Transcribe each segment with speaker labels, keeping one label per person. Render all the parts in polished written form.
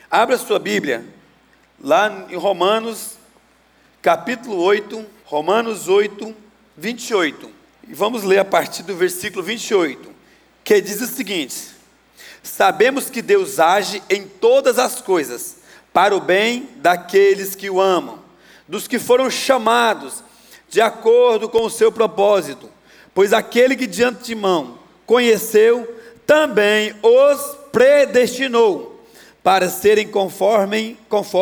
Speaker 1: Abra sua Bíblia, lá em Romanos, capítulo 8, Romanos 8, 28. E vamos ler a partir do versículo 28, que diz o seguinte: sabemos que Deus age em todas as coisas, para o bem daqueles que o amam, dos que foram chamados de acordo com o seu propósito. Pois aquele que de antemão conheceu, também os predestinou, para serem conformes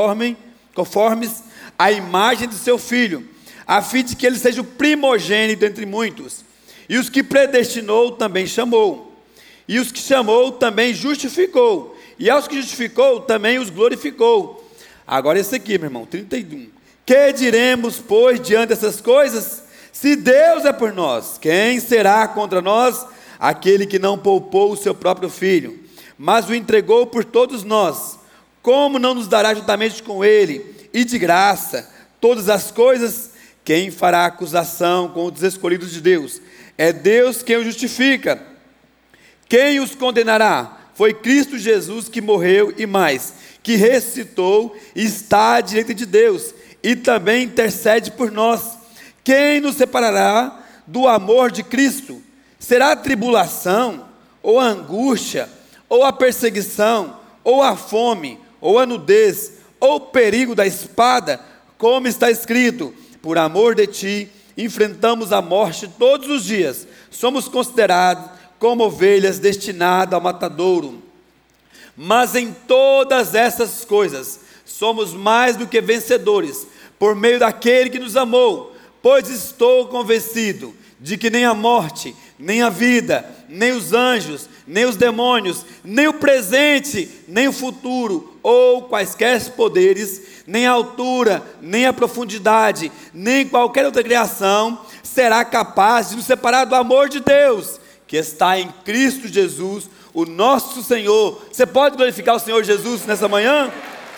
Speaker 1: à imagem do seu Filho, a fim de que ele seja o primogênito entre muitos. E os que predestinou também chamou, e os que chamou também justificou, e aos que justificou também os glorificou. Agora esse aqui, meu irmão, 31. Que diremos, pois, diante dessas coisas? Se Deus é por nós, quem será contra nós? Aquele que não poupou o seu próprio Filho, mas o entregou por todos nós, como não nos dará juntamente com ele, e de graça, todas as coisas? Quem fará acusação com os escolhidos de Deus? É Deus quem os justifica. Quem os condenará? Foi Cristo Jesus que morreu e mais, que ressuscitou e está à direita de Deus, e também intercede por nós. Quem nos separará do amor de Cristo? Será a tribulação, ou a angústia, ou a perseguição, ou a fome, ou a nudez, ou o perigo da espada? Como está escrito: por amor de ti, enfrentamos a morte todos os dias, somos considerados como ovelhas destinadas ao matadouro. Mas em todas essas coisas, somos mais do que vencedores, por meio daquele que nos amou. Pois estou convencido de que nem a morte, nem a vida, nem os anjos, nem os demônios, nem o presente, nem o futuro, ou quaisquer poderes, nem a altura, nem a profundidade, nem qualquer outra criação, será capaz de nos separar do amor de Deus, que está em Cristo Jesus, o nosso Senhor. Você pode glorificar o Senhor Jesus nessa manhã?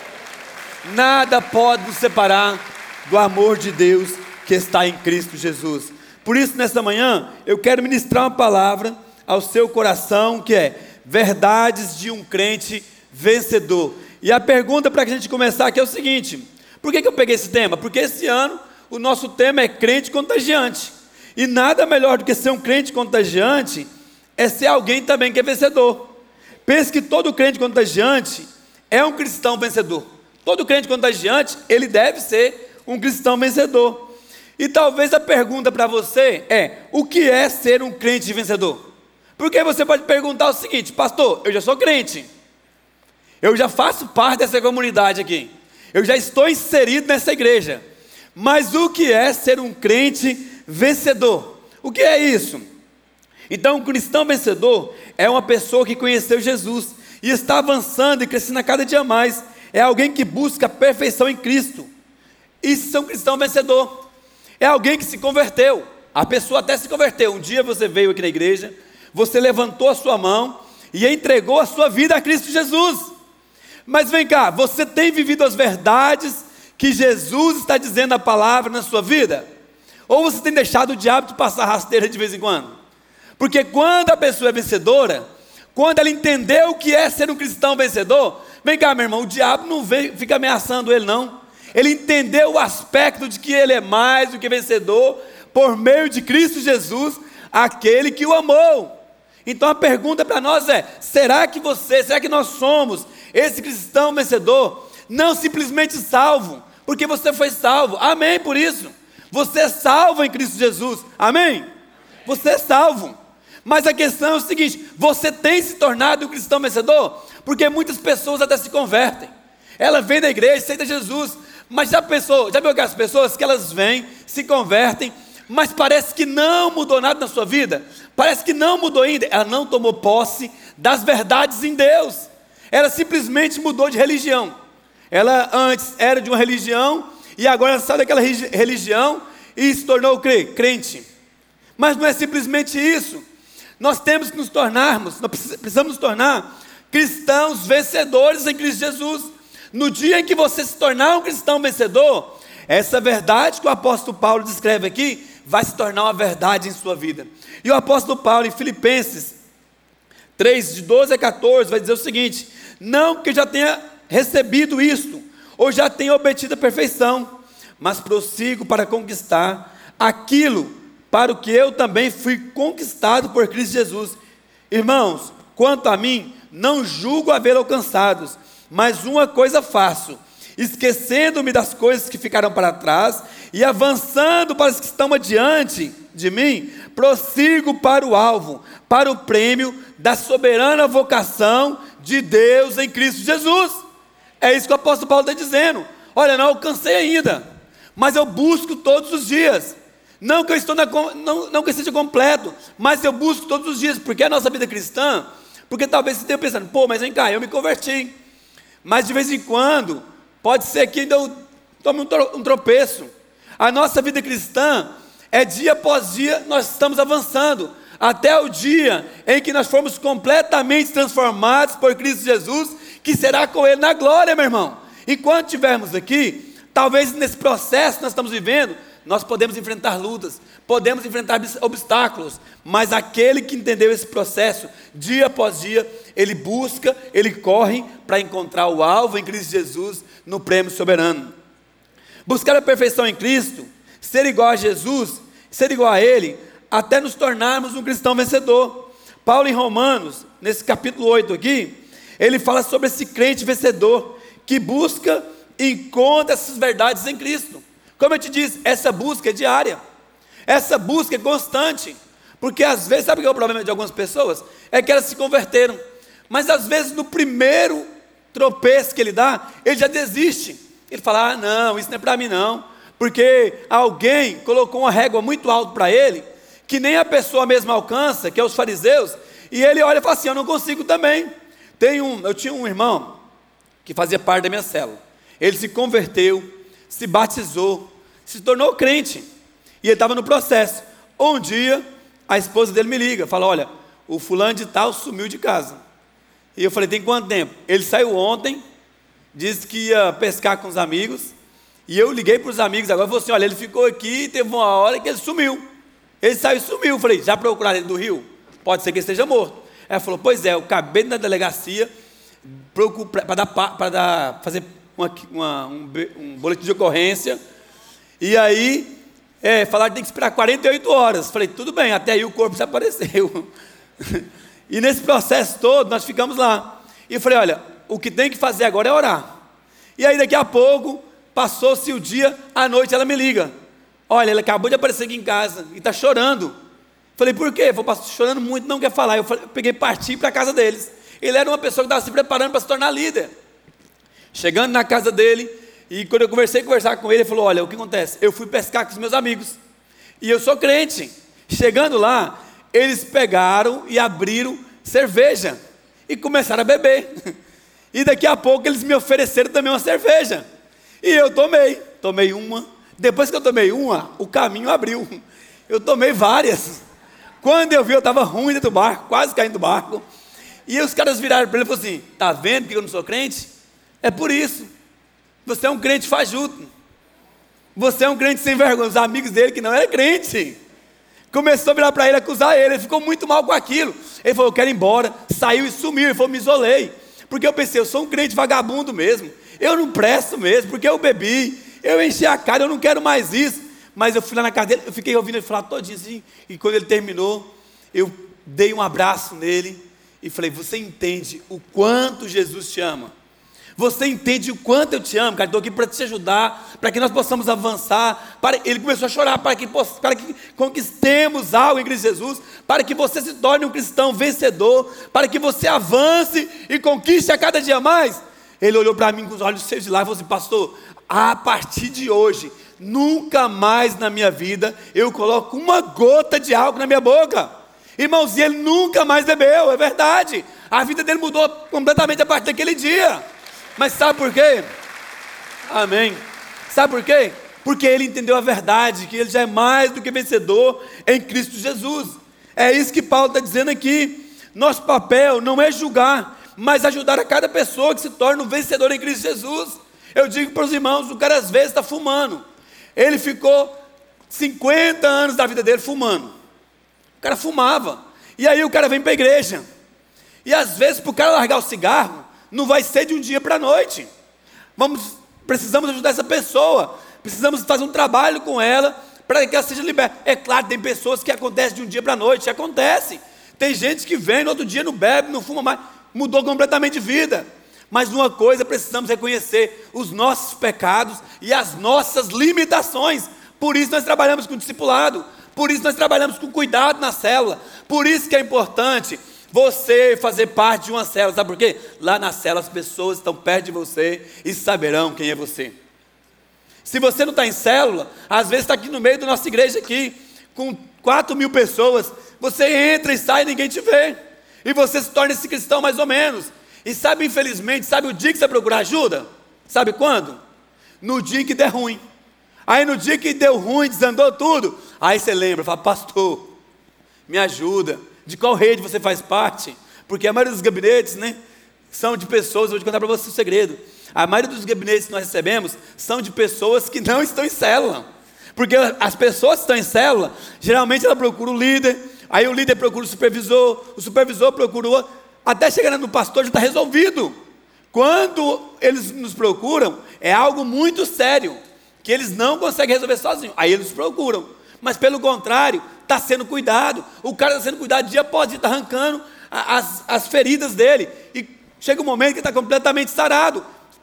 Speaker 1: Nada pode nos separar do amor de Deus que está em Cristo Jesus. Por isso, nessa manhã, eu quero ministrar uma palavra ao seu coração, que é verdades de um crente vencedor. E a pergunta para que a gente começar aqui é o seguinte: por que eu peguei esse tema? Porque esse ano o nosso tema é crente contagiante, e nada melhor do que ser um crente contagiante é ser alguém também que é vencedor. Pense que todo crente contagiante é um cristão vencedor. Todo crente contagiante, ele deve ser um cristão vencedor. E talvez a pergunta para você é: o que é ser um crente vencedor? Porque você pode perguntar o seguinte: pastor, eu já sou crente, eu já faço parte dessa comunidade aqui, eu já estou inserido nessa igreja, mas o que é ser um crente vencedor? O que é isso? Então, um cristão vencedor é uma pessoa que conheceu Jesus e está avançando e crescendo a cada dia mais. É alguém que busca a perfeição em Cristo. Isso é um cristão vencedor. É alguém que se converteu. A pessoa até se converteu. Um dia você veio aqui na igreja, você levantou a sua mão e entregou a sua vida a Cristo Jesus. Mas vem cá, você tem vivido as verdades que Jesus está dizendo na palavra na sua vida? Ou você tem deixado o diabo de passar rasteira de vez em quando? Porque quando a pessoa é vencedora, quando ela entendeu o que é ser um cristão vencedor, vem cá, meu irmão, o diabo não fica ameaçando ele, não. Ele entendeu o aspecto de que ele é mais do que vencedor por meio de Cristo Jesus, aquele que o amou. Então a pergunta para nós é: será que nós somos esse cristão vencedor? Não simplesmente salvo, porque você foi salvo, amém por isso. Você é salvo em Cristo Jesus, amém? Você é salvo. Mas a questão é o seguinte: você tem se tornado um cristão vencedor? Porque muitas pessoas até se convertem. Ela vem da igreja, aceita Jesus, mas já viu aquelas pessoas que elas vêm, se convertem, mas parece que não mudou nada na sua vida? Parece que não mudou ainda. Ela não tomou posse das verdades em Deus. Ela simplesmente mudou de religião. Ela antes era de uma religião e agora ela saiu daquela religião e se tornou crente. Mas não é simplesmente isso. Nós temos que nós precisamos nos tornar cristãos vencedores em Cristo Jesus. No dia em que você se tornar um cristão vencedor, essa verdade que o apóstolo Paulo descreve aqui vai se tornar uma verdade em sua vida. E o apóstolo Paulo, em Filipenses 3, de 12 a 14, vai dizer o seguinte: não que eu já tenha recebido isto, ou já tenho obtido a perfeição, mas prossigo para conquistar aquilo para o que eu também fui conquistado por Cristo Jesus. Irmãos, quanto a mim, não julgo haver alcançado, mas uma coisa faço, esquecendo-me das coisas que ficaram para trás e avançando para as que estão adiante de mim, prossigo para o alvo, para o prêmio da soberana vocação de Deus em Cristo Jesus. É isso que o apóstolo Paulo está dizendo. Olha, não alcancei ainda, mas eu busco todos os dias. Não que eu esteja completo, mas eu busco todos os dias, porque a nossa vida cristã, porque talvez você esteja pensando, pô, mas vem cá, eu me converti, mas de vez em quando, pode ser que ainda eu tome um tropeço. A nossa vida cristã é dia após dia, nós estamos avançando, até o dia em que nós formos completamente transformados por Cristo Jesus, que será com Ele na glória, meu irmão. Enquanto estivermos aqui, talvez nesse processo que nós estamos vivendo, nós podemos enfrentar lutas, podemos enfrentar obstáculos, mas aquele que entendeu esse processo, dia após dia, ele busca, ele corre para encontrar o alvo em Cristo Jesus, no prêmio soberano. Buscar a perfeição em Cristo, ser igual a Jesus, ser igual a Ele, até nos tornarmos um cristão vencedor. Paulo em Romanos, nesse capítulo 8 aqui, ele fala sobre esse crente vencedor, que busca e encontra essas verdades em Cristo. Como eu te disse, essa busca é diária, essa busca é constante, porque às vezes, sabe o que é o problema de algumas pessoas? É que elas se converteram, mas às vezes no primeiro tropeço que ele dá, ele já desiste, ele fala, não, isso não é para mim não, porque alguém colocou uma régua muito alta para ele, que nem a pessoa mesma alcança, que é os fariseus, e ele olha e fala assim, eu não consigo também. Eu tinha um irmão, que fazia parte da minha célula, ele se converteu, se batizou, se tornou crente, e ele estava no processo. Um dia, a esposa dele me liga, fala, olha, o fulano de tal sumiu de casa. E eu falei, tem quanto tempo? Ele saiu ontem, disse que ia pescar com os amigos, e eu liguei para os amigos agora, falei assim, olha, ele ficou aqui, teve uma hora que ele sumiu, ele saiu e sumiu. Eu falei, já procuraram ele do Rio? Pode ser que ele esteja morto. Ela falou, pois é, eu acabei na delegacia, para fazer um boletim de ocorrência, e aí falaram que tem que esperar 48 horas, falei, tudo bem, até aí o corpo já apareceu, e nesse processo todo, nós ficamos lá, e eu falei, olha, o que tem que fazer agora é orar, e aí daqui a pouco, passou-se o dia, à noite ela me liga, olha, ele acabou de aparecer aqui em casa, e está chorando, falei, por quê? Falei, pastor, chorando muito, não quer falar, eu peguei e parti para a casa deles, ele era uma pessoa que estava se preparando para se tornar líder. Chegando na casa dele, e quando eu conversar com ele, ele falou, olha, o que acontece? Eu fui pescar com os meus amigos, e eu sou crente. Chegando lá, eles pegaram e abriram cerveja, e começaram a beber, e daqui a pouco eles me ofereceram também uma cerveja, e eu tomei uma, depois que eu tomei uma, o caminho abriu, eu tomei várias, quando eu vi eu estava ruim dentro do barco, quase caindo do barco, e os caras viraram para ele e falaram assim, está vendo que eu não sou crente? É por isso, você é um crente fajuto, você é um crente sem vergonha. Os amigos dele que não era crente, começou a virar para ele, acusar ele, ele ficou muito mal com aquilo, ele falou, eu quero ir embora, saiu e sumiu, ele falou, me isolei, porque eu pensei, eu sou um crente vagabundo mesmo, eu não presto mesmo, porque eu bebi, eu enchi a cara, eu não quero mais isso, mas eu fui lá na casa dele, eu fiquei ouvindo ele falar todinho assim, e quando ele terminou, eu dei um abraço nele, e falei, você entende o quanto Jesus te ama? Você entende o quanto eu te amo, cara? Estou aqui para te ajudar, para que nós possamos avançar. Ele começou a chorar para que conquistemos algo em Cristo Jesus, para que você se torne um cristão vencedor, para que você avance e conquiste a cada dia mais. Ele olhou para mim com os olhos cheios de lágrimas e falou assim, pastor, a partir de hoje, nunca mais na minha vida eu coloco uma gota de álcool na minha boca. Irmãos, e ele nunca mais bebeu, é verdade. A vida dele mudou completamente a partir daquele dia. Mas sabe por quê? Amém. Sabe por quê? Porque ele entendeu a verdade, que ele já é mais do que vencedor em Cristo Jesus. É isso que Paulo está dizendo aqui. Nosso papel não é julgar, mas ajudar a cada pessoa que se torna um vencedor em Cristo Jesus. Eu digo para os irmãos, o cara às vezes está fumando. Ele ficou 50 anos da vida dele fumando. O cara fumava. E aí o cara vem para a igreja. E às vezes para o cara largar o cigarro, não vai ser de um dia para a noite. Precisamos ajudar essa pessoa, precisamos fazer um trabalho com ela, para que ela seja liberta. É claro, tem pessoas que acontece de um dia para a noite, acontece. Tem gente que vem, no outro dia não bebe, não fuma mais, mudou completamente de vida. Mas uma coisa, precisamos reconhecer os nossos pecados e as nossas limitações. Por isso nós trabalhamos com discipulado, por isso nós trabalhamos com cuidado na célula, por isso que é importante você fazer parte de uma célula. Sabe por quê? Lá na célula as pessoas estão perto de você e saberão quem é você. Se você não está em célula, às vezes está aqui no meio da nossa igreja aqui, com 4.000 pessoas, você entra e sai e ninguém te vê, e você se torna esse cristão mais ou menos. E sabe, infelizmente, sabe o dia que você vai procurar ajuda? Sabe quando? No dia que der ruim. Aí no dia que deu ruim, desandou tudo, aí você lembra, fala: pastor, me ajuda. De qual rede você faz parte? Porque a maioria dos gabinetes, né, são de pessoas, vou te contar para você um segredo. A maioria dos gabinetes que nós recebemos são de pessoas que não estão em célula. Porque as pessoas que estão em célula, geralmente ela procura o líder, aí o líder procura o supervisor procura o outro, até chegar no pastor já está resolvido. Quando eles nos procuram, é algo muito sério, que eles não conseguem resolver sozinhos, aí eles procuram. Mas pelo contrário, está sendo cuidado, o cara está sendo cuidado dia após dia, está arrancando as feridas dele, e chega um momento que está completamente sarado.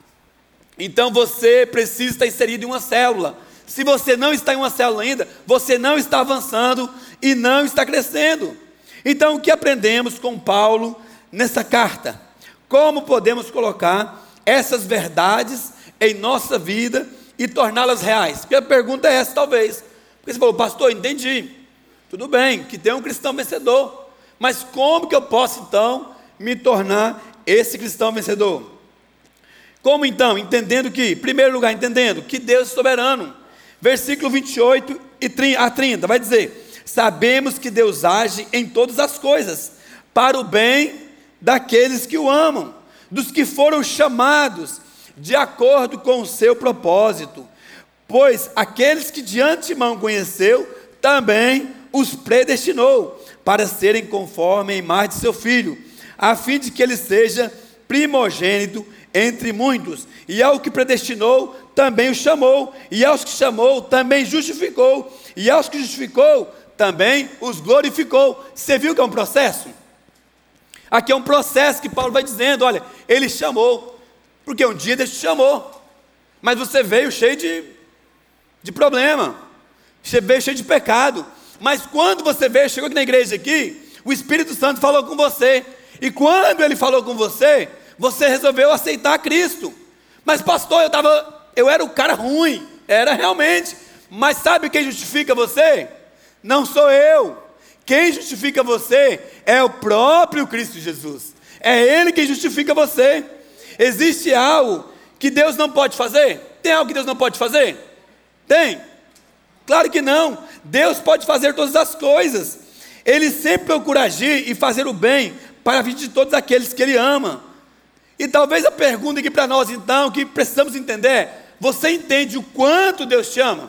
Speaker 1: Então você precisa estar inserido em uma célula. Se você não está em uma célula ainda, você não está avançando e não está crescendo. Então o que aprendemos com Paulo nessa carta? Como podemos colocar essas verdades em nossa vida e torná-las reais? Porque a pergunta é essa, talvez. Porque você falou: pastor, entendi, tudo bem, que tem um cristão vencedor, mas como que eu posso então me tornar esse cristão vencedor? Como então? Entendendo que, em primeiro lugar, entendendo que Deus é soberano. Versículo 28 a 30 vai dizer: sabemos que Deus age em todas as coisas para o bem daqueles que o amam, dos que foram chamados de acordo com o seu propósito. Pois aqueles que de antemão conheceu, também os predestinou para serem conforme a imagem de seu Filho, a fim de que ele seja primogênito entre muitos. E ao que predestinou, também o chamou, e aos que chamou, também justificou, e aos que justificou, também os glorificou. Você viu que é um processo? Aqui é um processo que Paulo vai dizendo: olha, ele chamou, porque um dia Deus te chamou, mas você veio cheio de problema, você veio cheio de pecado, mas quando você veio, chegou aqui na igreja aqui, o Espírito Santo falou com você, e quando ele falou com você, você resolveu aceitar Cristo. Mas pastor, eu era o cara ruim, era realmente, mas sabe quem justifica você? Não sou eu. Quem justifica você é o próprio Cristo Jesus, é Ele quem justifica você. Existe algo que Deus não pode fazer? Tem algo que Deus não pode fazer? Tem? Claro que não. Deus pode fazer todas as coisas. Ele sempre procura agir e fazer o bem para a vida de todos aqueles que Ele ama. E talvez a pergunta aqui para nós então, que precisamos entender é: você entende o quanto Deus te ama?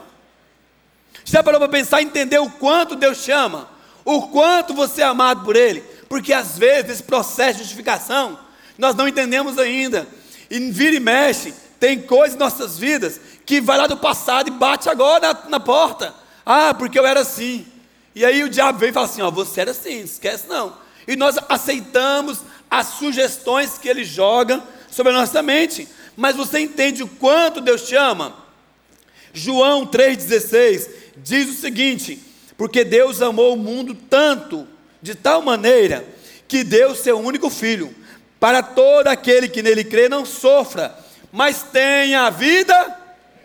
Speaker 1: Já parou para pensar e entender o quanto Deus te ama? O quanto você é amado por Ele? Porque às vezes esse processo de justificação nós não entendemos ainda, e vira e mexe, tem coisas em nossas vidas que vai lá do passado e bate agora na porta. Ah, porque eu era assim. E aí o diabo vem e fala assim: ó, você era assim, não esquece não. E nós aceitamos as sugestões que ele joga sobre a nossa mente. Mas você entende o quanto Deus te ama? João 3,16 diz o seguinte: porque Deus amou o mundo tanto, de tal maneira, que deu seu único Filho, para todo aquele que nele crê não sofra, mas tenha a vida.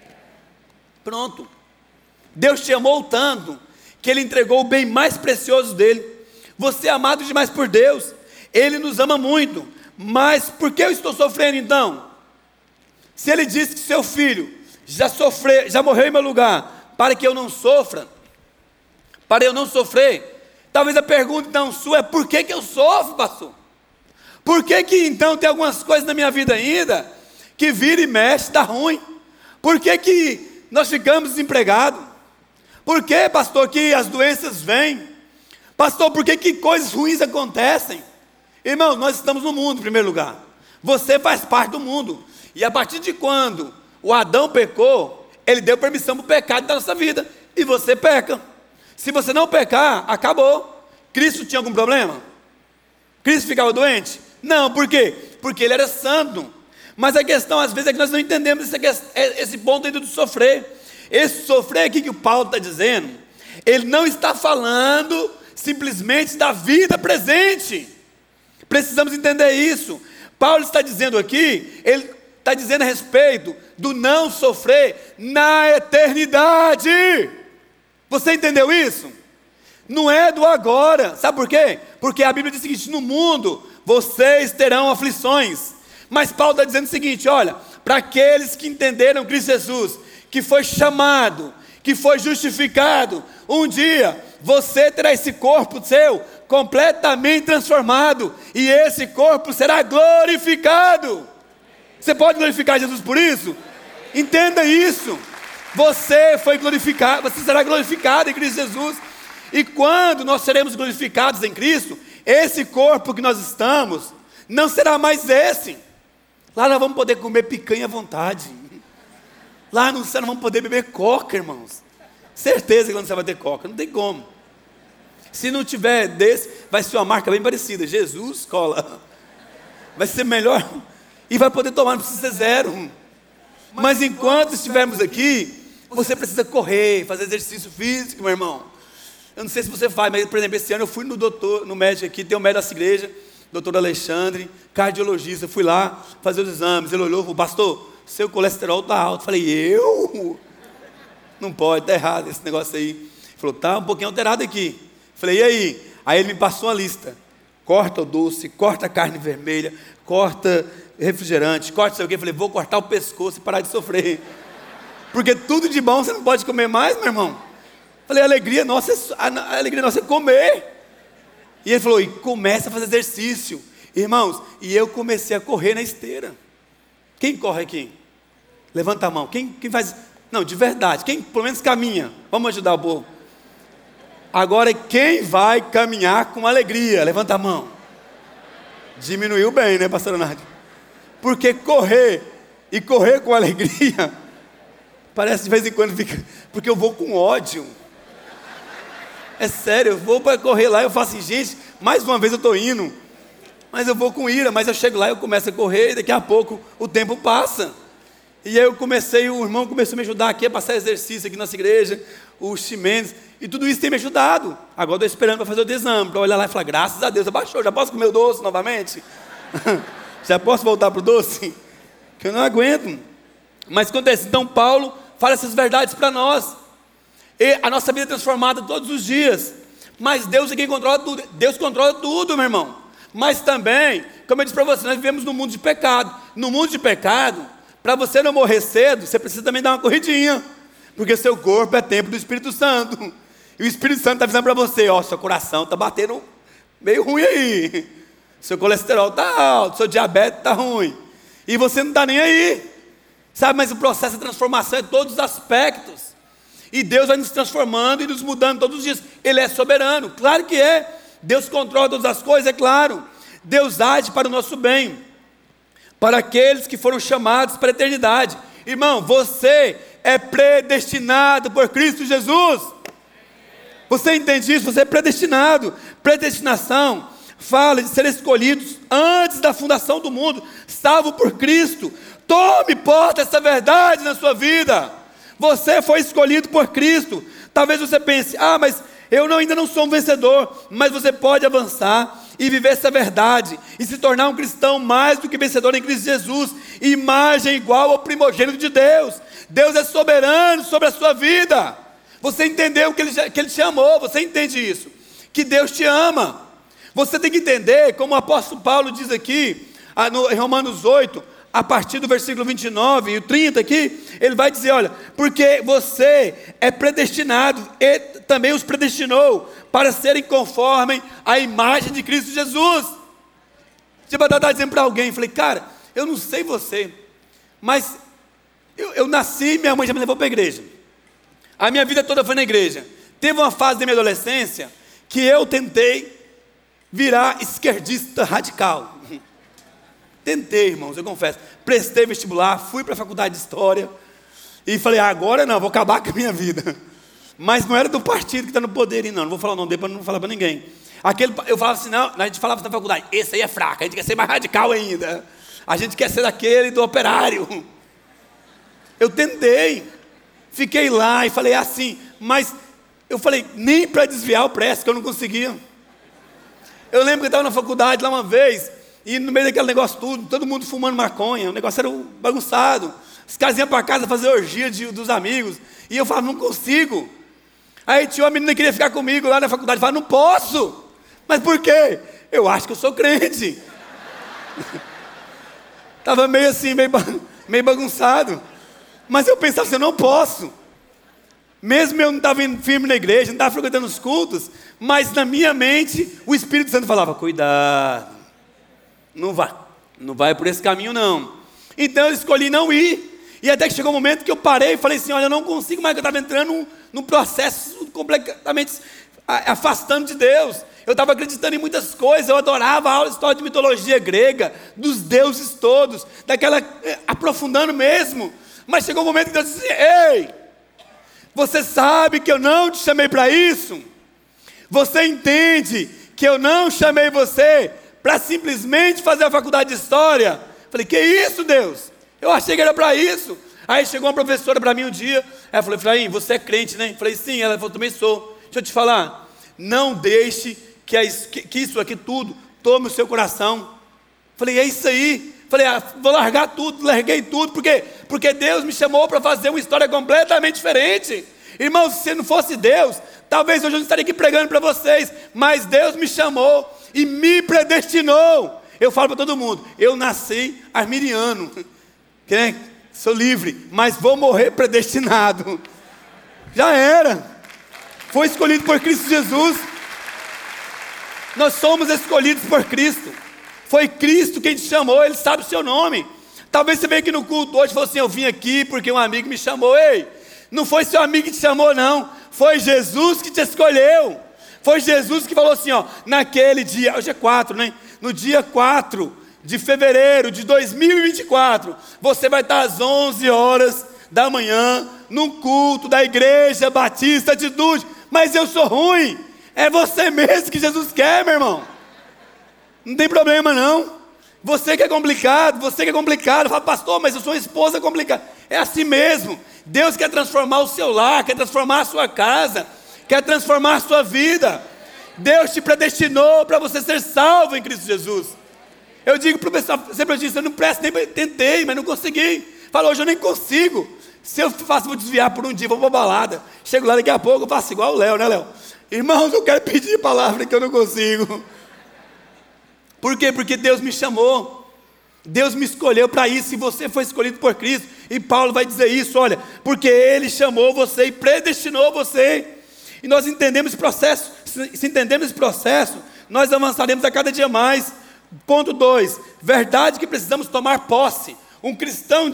Speaker 1: Pronto. Deus te amou tanto, que Ele entregou o bem mais precioso dEle. Você é amado demais por Deus, Ele nos ama muito. Mas por que eu estou sofrendo então? Se Ele disse que seu Filho já morreu em meu lugar, para que eu não sofra, para eu não sofrer, talvez a pergunta então sua é: por que eu sofro, pastor? Por que então tem algumas coisas na minha vida ainda, que vira e mexe, está ruim? Por que nós ficamos desempregados? Por que, pastor, que as doenças vêm? Pastor, por que coisas ruins acontecem? Irmão, nós estamos no mundo em primeiro lugar. Você faz parte do mundo. E a partir de quando o Adão pecou, ele deu permissão para o pecado da nossa vida. E você peca. Se você não pecar, acabou. Cristo tinha algum problema? Cristo ficava doente? Não, por quê? Porque ele era santo. Mas a questão às vezes é que nós não entendemos esse ponto ainda do sofrer. Esse sofrer aqui que o Paulo está dizendo, ele não está falando simplesmente da vida presente. Precisamos entender isso. Paulo está dizendo aqui, ele está dizendo a respeito do não sofrer na eternidade. Você entendeu isso? Não é do agora. Sabe por quê? Porque a Bíblia diz o seguinte: no mundo vocês terão aflições. Mas Paulo está dizendo o seguinte: olha, para aqueles que entenderam Cristo Jesus, que foi chamado, que foi justificado, um dia você terá esse corpo seu completamente transformado, e esse corpo será glorificado. Você pode glorificar Jesus por isso? Entenda isso. Você foi glorificado, você será glorificado em Cristo Jesus. E quando nós seremos glorificados em Cristo, esse corpo que nós estamos não será mais esse. Lá nós vamos poder comer picanha à vontade. Lá no céu nós vamos poder beber coca, irmãos. Certeza que lá no céu vai ter coca, não tem como. Se não tiver desse, vai ser uma marca bem parecida: Jesus Cola. Vai ser melhor e vai poder tomar, não precisa ser zero. Mas enquanto estivermos aqui, você precisa correr, fazer exercício físico, meu irmão. Eu não sei se você faz, mas por exemplo, esse ano eu fui no médico aqui, tem um médico dessa igreja, doutor Alexandre, cardiologista. Fui lá fazer os exames. Ele olhou e falou: pastor, seu colesterol está alto. Falei: eu? Não pode, está errado esse negócio aí. Ele falou: está um pouquinho alterado aqui. Falei: e aí? Aí ele me passou uma lista: corta o doce, corta a carne vermelha, corta refrigerante, corta sei o quê. Falei: vou cortar o pescoço e parar de sofrer, porque tudo de bom você não pode comer mais, meu irmão. Falei: a alegria nossa é comer. E ele falou: e começa a fazer exercício. Irmãos, e eu comecei a correr na esteira. Quem corre aqui? Levanta a mão. Quem faz? Não, de verdade, quem pelo menos caminha? Vamos ajudar o povo. Agora, quem vai caminhar com alegria? Levanta a mão. Diminuiu bem, né, pastora Nádia? Porque correr com alegria, parece de vez em quando fica, porque eu vou com ódio. É sério, eu vou para correr lá, eu faço assim: gente, mais uma vez eu estou indo, mas eu vou com ira. Mas eu chego lá, eu começo a correr, e daqui a pouco o tempo passa. E aí o irmão começou a me ajudar aqui a passar exercício aqui na nossa igreja, o Ximenes, e tudo isso tem me ajudado. Agora estou esperando para fazer o exame, para olhar lá e falar: graças a Deus, abaixou, já posso comer o doce novamente? Já posso voltar para o doce? Que eu não aguento. Mas acontece, então Paulo fala essas verdades para nós. E a nossa vida é transformada todos os dias. Mas Deus é quem controla tudo. Deus controla tudo, meu irmão. Mas também, como eu disse para você, nós vivemos num mundo de pecado. No mundo de pecado, para você não morrer cedo, você precisa também dar uma corridinha. Porque seu corpo é templo do Espírito Santo. E o Espírito Santo está avisando para você: ó, seu coração está batendo meio ruim aí. Seu colesterol está alto, seu diabetes está ruim. E você não está nem aí. Sabe, mas o processo de transformação é em todos os aspectos. E Deus vai nos transformando e nos mudando todos os dias. Ele é soberano, claro que é. Deus controla todas as coisas, é claro. Deus age para o nosso bem, para aqueles que foram chamados para a eternidade. Irmão, você é predestinado por Cristo Jesus. Você entende isso? Você é predestinado. Predestinação fala de ser escolhidos antes da fundação do mundo, salvo por Cristo. Tome posse dessa verdade na sua vida. Você foi escolhido por Cristo. Talvez você pense: mas eu ainda não sou um vencedor. Mas você pode avançar e viver essa verdade e se tornar um cristão mais do que vencedor em Cristo Jesus, imagem igual ao primogênito de Deus. Deus é soberano sobre a sua vida. Você entendeu que Ele te amou? Você entende isso? Que Deus te ama. Você tem que entender, como o apóstolo Paulo diz aqui, em Romanos 8, a partir do versículo 29 e o 30 aqui, ele vai dizer: olha, porque você é predestinado, e também os predestinou para serem conforme a imagem de Cristo Jesus. Tipo, eu estava dizendo para alguém, falei: cara, eu não sei você, mas eu nasci, minha mãe já me levou para a igreja. A minha vida toda foi na igreja. Teve uma fase da minha adolescência que eu tentei virar esquerdista radical. Tentei, irmãos, eu confesso. Prestei vestibular, fui para a faculdade de História. E falei, agora não, vou acabar com a minha vida. Mas não era do partido que está no poder, não vou falar o nome dele para não falar para ninguém. Eu falava assim, não, a gente falava na faculdade, esse aí é fraco, a gente quer ser mais radical ainda. A gente quer ser daquele do operário. Eu tentei, fiquei lá e falei assim, mas eu falei, nem para desviar o presto, que eu não conseguia. Eu lembro que eu estava na faculdade lá uma vez, e no meio daquele negócio tudo, todo mundo fumando maconha, o negócio era bagunçado. Os caras iam para casa fazer orgia dos amigos, e eu falava, não consigo. Aí tinha uma menina que queria ficar comigo lá na faculdade, eu falava, não posso. Mas por quê? Eu acho que eu sou crente. Estava meio assim, meio bagunçado. Mas eu pensava assim, eu não posso. Mesmo eu não estava firme na igreja, não estava frequentando os cultos, mas na minha mente, o Espírito Santo falava, cuidado, não vai por esse caminho não. Então eu escolhi não ir. E até que chegou um momento que eu parei e falei assim, olha, eu não consigo mais, que eu estava entrando num processo completamente afastando de Deus. Eu estava acreditando em muitas coisas, eu adorava a aula de história de mitologia grega, dos deuses todos, aprofundando mesmo. Mas chegou um momento que Deus disse, ei, você sabe que eu não te chamei para isso? Você entende que eu não chamei você para simplesmente fazer a faculdade de História? Falei, que isso, Deus? Eu achei que era para isso. Aí chegou uma professora para mim um dia, ela falou, Efraim, você é crente, né? Eu falei, sim. Ela falou, também sou. Deixa eu te falar, não deixe que isso aqui tudo tome o seu coração. Falei, é isso aí. Falei, vou largar tudo, larguei tudo, por quê? Porque Deus me chamou para fazer uma história completamente diferente. Irmãos, se não fosse Deus, talvez hoje eu não estaria aqui pregando para vocês, mas Deus me chamou e me predestinou. Eu falo para todo mundo, eu nasci arminiano, né? Sou livre, mas vou morrer predestinado. Já era. Foi escolhido por Cristo Jesus. Nós somos escolhidos por Cristo. Foi Cristo quem te chamou, Ele sabe o seu nome. Talvez você venha aqui no culto hoje e falou assim, eu vim aqui porque um amigo me chamou. Ei, não foi seu amigo que te chamou não, foi Jesus que te escolheu. Foi Jesus que falou assim, ó, naquele dia, hoje é 4, né? No dia 4 de fevereiro de 2024, você vai estar às 11 horas da manhã, no culto da Igreja Batista de Dude. Mas eu sou ruim, é você mesmo que Jesus quer, meu irmão. Não tem problema não. Você que é complicado, fala, pastor, mas eu sou uma esposa complicada. É assim mesmo. Deus quer transformar o seu lar, quer transformar a sua casa, quer transformar a sua vida. Deus te predestinou para você ser salvo em Cristo Jesus. Eu digo para o pessoal, sempre eu disse, eu não presto, nem tentei, mas não consegui. Fala, hoje eu nem consigo. Se eu faço, vou desviar por um dia, vou para a balada. Chego lá daqui a pouco, eu faço igual o Léo, né, Léo? Irmãos, eu quero pedir palavra que eu não consigo. Por quê? Porque Deus me chamou, Deus me escolheu para isso, e você foi escolhido por Cristo, e Paulo vai dizer isso, olha, porque Ele chamou você e predestinou você, e nós entendemos esse processo, se entendemos esse processo, nós avançaremos a cada dia mais. Ponto 2, verdade que precisamos tomar posse. Um cristão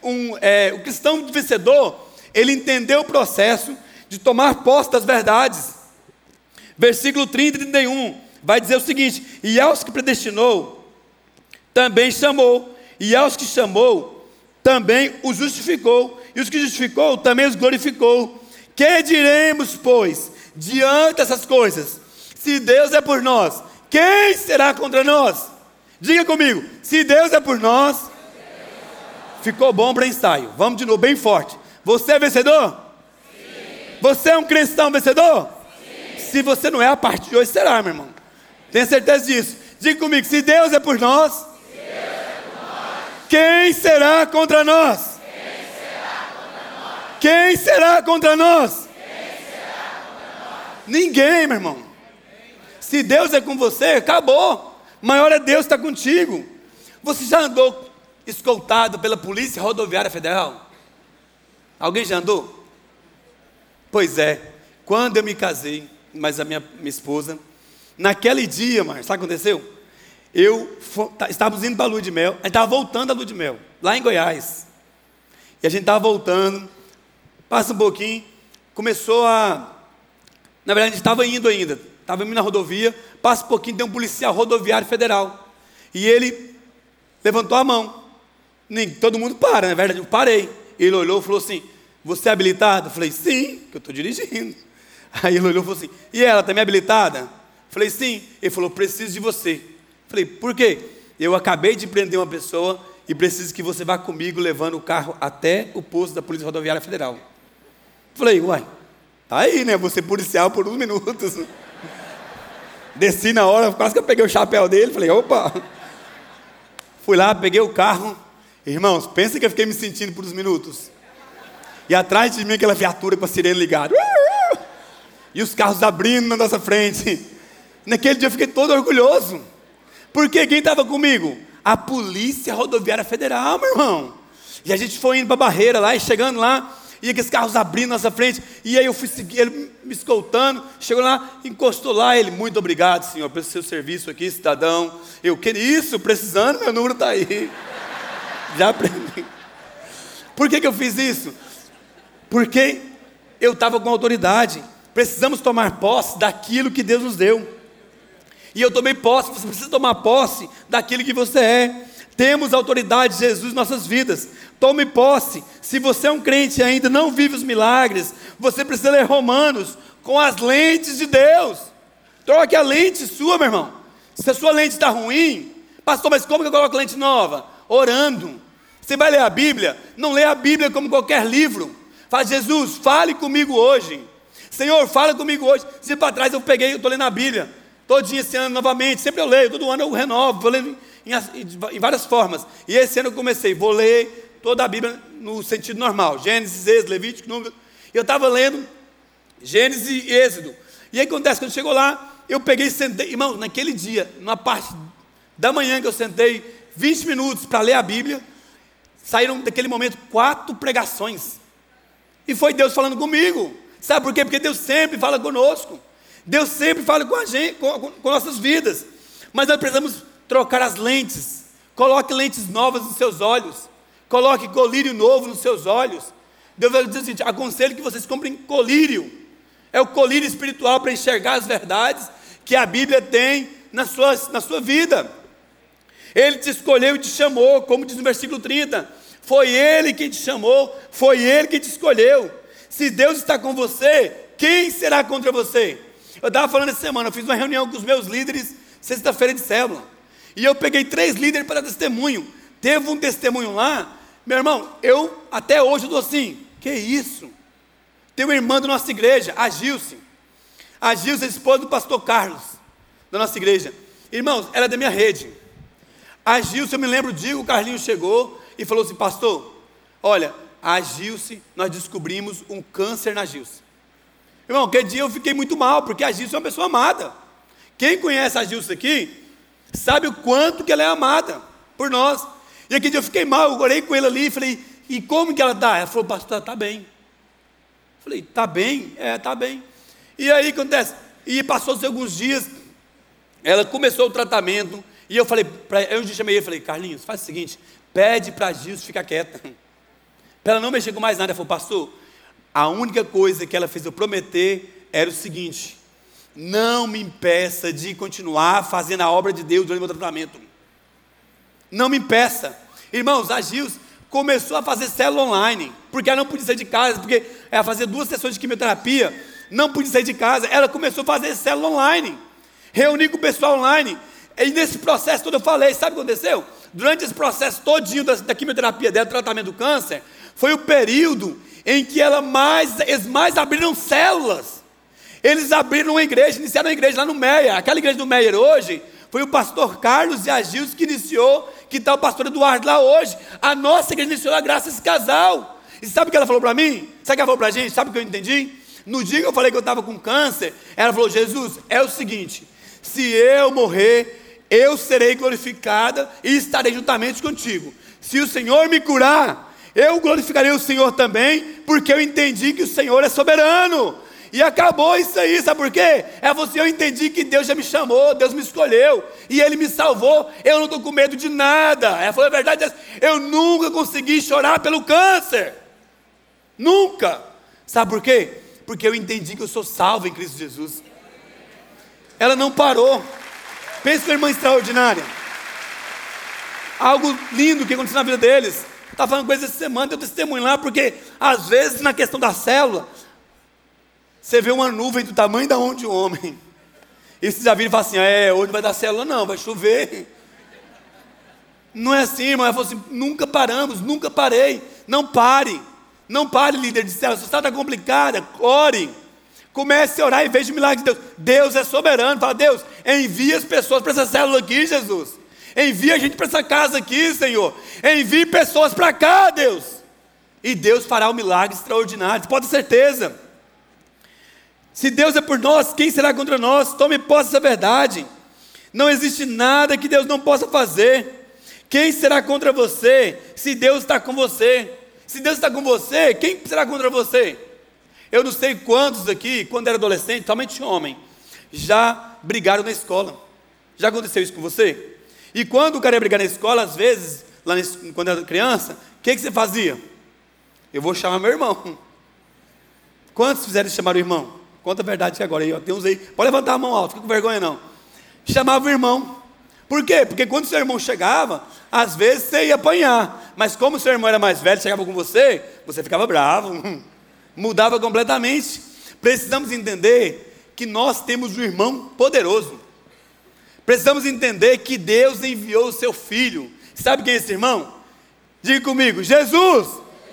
Speaker 1: vencedor, ele entendeu o processo de tomar posse das verdades. Versículo 30 e 31, vai dizer o seguinte, e aos que predestinou, também chamou, e aos que chamou, também os justificou, e os que justificou, também os glorificou. Que diremos, pois, diante dessas coisas? Se Deus é por nós, quem será contra nós? Diga comigo, se Deus é por nós, ficou bom para ensaio, vamos de novo, bem forte. Você é vencedor? Sim. Você é um cristão vencedor? Sim. Se você não é, a partir de hoje será, meu irmão. Tenha certeza disso. Diga comigo, se Deus é por nós, quem será contra nós? Quem será contra nós? Ninguém, meu irmão. Se Deus é com você, acabou. Maior é Deus que está contigo. Você já andou escoltado pela Polícia Rodoviária Federal? Alguém já andou? Pois é, quando eu me casei, mas a minha esposa, naquele dia, mas sabe o que aconteceu? Estávamos indo para a lua de mel, a gente estava voltando da lua de mel, lá em Goiás. E a gente estava voltando, passa um pouquinho, na verdade a gente estava indo ainda, estava indo na rodovia, passa um pouquinho, tem um policial rodoviário federal. E ele levantou a mão. Todo mundo para, na verdade eu parei. Ele olhou e falou assim: você é habilitado? Eu falei: sim, que eu estou dirigindo. Aí ele olhou e falou assim: e ela também é habilitada? Eu falei: sim. Ele falou: preciso de você. Eu falei: por quê? Eu acabei de prender uma pessoa e preciso que você vá comigo levando o carro até o posto da Polícia Rodoviária Federal. Eu falei: uai, tá aí, né? Você policial por uns minutos. Desci na hora, quase que eu peguei o chapéu dele. Falei: opa. Fui lá, peguei o carro. Irmãos, pensa que eu fiquei me sentindo por uns minutos. E atrás de mim aquela viatura com a sirene ligada. E os carros abrindo na nossa frente. Naquele dia eu fiquei todo orgulhoso. Porque quem estava comigo? A Polícia Rodoviária Federal, meu irmão. E a gente foi indo para a barreira lá, e chegando lá, e aqueles carros abrindo na nossa frente. E aí eu fui seguir, ele me escoltando. Chegou lá, encostou lá, ele: muito obrigado, senhor, pelo seu serviço aqui, cidadão. Eu: que isso, precisando, meu número está aí. Já aprendi. Por que eu fiz isso? Porque eu estava com autoridade. Precisamos tomar posse daquilo que Deus nos deu. E eu tomei posse. Você precisa tomar posse daquilo que você é. Temos autoridade de Jesus em nossas vidas. Tome posse. Se você é um crente e ainda não vive os milagres, você precisa ler Romanos com as lentes de Deus. Troque a lente sua, meu irmão. Se a sua lente está ruim: pastor, mas como que eu coloco lente nova? Orando. Você vai ler a Bíblia? Não lê a Bíblia como qualquer livro. Fala: Jesus, fale comigo hoje. Senhor, fala comigo hoje. Se para trás eu estou lendo a Bíblia todinho esse ano novamente. Sempre eu leio, todo ano eu renovo, vou lendo em várias formas. E esse ano eu comecei, vou ler toda a Bíblia no sentido normal: Gênesis, Êxodo, Levítico, Número. Eu estava lendo Gênesis e Êxodo. E aí acontece, quando chegou lá, eu peguei e sentei. Irmão, naquele dia, numa parte da manhã que eu sentei 20 minutos para ler a Bíblia, saíram daquele momento 4 pregações. E foi Deus falando comigo. Sabe por quê? Porque Deus sempre fala conosco. Deus sempre fala com a gente, com nossas vidas. Mas nós precisamos trocar as lentes. Coloque lentes novas nos seus olhos. Coloque colírio novo nos seus olhos. Deus vai dizer o seguinte: aconselho que vocês comprem colírio. É o colírio espiritual para enxergar as verdades que a Bíblia tem na sua vida. Ele te escolheu e te chamou, como diz no versículo 30. Foi Ele quem te chamou, foi Ele quem te escolheu. Se Deus está com você, quem será contra você? Eu estava falando essa semana, eu fiz uma reunião com os meus líderes, sexta-feira de célula. E eu peguei 3 líderes para dar testemunho. Teve um testemunho lá, meu irmão, até hoje eu estou assim: que isso? Tem uma irmã da nossa igreja, a Gilce. A Gilce é esposa do pastor Carlos, da nossa igreja. Irmãos, ela é da minha rede. A Gilce, eu me lembro o dia que o Carlinhos chegou e falou assim: pastor, olha, a Gilce, nós descobrimos um câncer na Gilce. Irmão, aquele dia eu fiquei muito mal, porque a Gilce é uma pessoa amada. Quem conhece a Gilce aqui, sabe o quanto que ela é amada por nós. E aquele dia eu fiquei mal, eu orei com ele ali e falei: e como que ela está? Ela falou: pastor, está bem. Eu falei: está bem? Está bem. E aí acontece, e passou-se alguns dias, ela começou o tratamento, e eu falei, eu chamei ele e falei: Carlinhos, faz o seguinte, pede para a Gilce ficar quieta, para ela não mexer com mais nada. Ela falou: pastor, a única coisa que ela fez eu prometer era o seguinte: não me impeça de continuar fazendo a obra de Deus durante o meu tratamento. Não me impeça. Irmãos, a Gilce começou a fazer célula online, porque ela não podia sair de casa, porque ela fazia 2 sessões de quimioterapia, não podia sair de casa. Ela começou a fazer célula online, reunir com o pessoal online. E nesse processo todo eu falei, sabe o que aconteceu? Durante esse processo todinho da quimioterapia dela, tratamento do câncer, foi o período em que eles mais abriram células. Eles abriram uma igreja, iniciaram uma igreja lá no Meia. Aquela igreja do Meia hoje, foi o pastor Carlos e a Gilce que iniciou, que está o pastor Eduardo lá hoje. A nossa igreja iniciou lá graças a esse casal. E sabe o que ela falou para mim? Sabe o que ela falou para a gente? Sabe o que eu entendi? No dia que eu falei que eu estava com câncer, ela falou: Jesus, é o seguinte, se eu morrer, eu serei glorificada e estarei juntamente contigo. Se o Senhor me curar, eu glorificarei o Senhor também, porque eu entendi que o Senhor é soberano. E acabou isso aí, sabe por quê? Eu entendi que Deus já me chamou, Deus me escolheu, e Ele me salvou, eu não estou com medo de nada. Ela falou a verdade, eu nunca consegui chorar pelo câncer, nunca. Sabe por quê? Porque eu entendi que eu sou salvo em Cristo Jesus. Ela não parou. Pensa numa irmã extraordinária. algo lindo que aconteceu na vida deles. Estava falando com eles essa semana, deu testemunho lá, porque às vezes na questão da célula, você vê uma nuvem do tamanho da onde o homem. E vocês já viram e falam assim, hoje vai dar célula não, vai chover. Não é assim, irmão. Ela falou assim, nunca paramos, nunca parei. Não pare, líder de célula. Se a situação está complicada, ore. Comece a orar e veja o milagre de Deus. Deus é soberano. Fala, Deus, envia as pessoas para essa célula aqui, Jesus. Envia a gente para essa casa aqui, Senhor. Envie pessoas para cá, Deus. E Deus fará um milagre extraordinário, pode ter certeza. Se Deus é por nós, quem será contra nós? Tome posse dessa verdade. Não existe nada que Deus não possa fazer. Quem será contra você, se Deus está com você? Se Deus está com você, quem será contra você? Eu não sei quantos aqui, quando era adolescente, somente homem, já brigaram na escola. Já aconteceu isso com você? E quando o cara ia brigar na escola, às vezes, quando era criança, o que você fazia? Eu vou chamar meu irmão. Quantos fizeram chamar o irmão? Conta a verdade que agora aí, ó, tem uns aí. Pode levantar a mão alta, fica com vergonha não. Chamava o irmão. Por quê? Porque quando seu irmão chegava, às vezes você ia apanhar. Mas como seu irmão era mais velho, chegava com você ficava bravo. Mudava completamente. Precisamos entender que nós temos um irmão poderoso. Precisamos entender que Deus enviou o seu Filho. Sabe quem é esse irmão? Diga comigo, Jesus!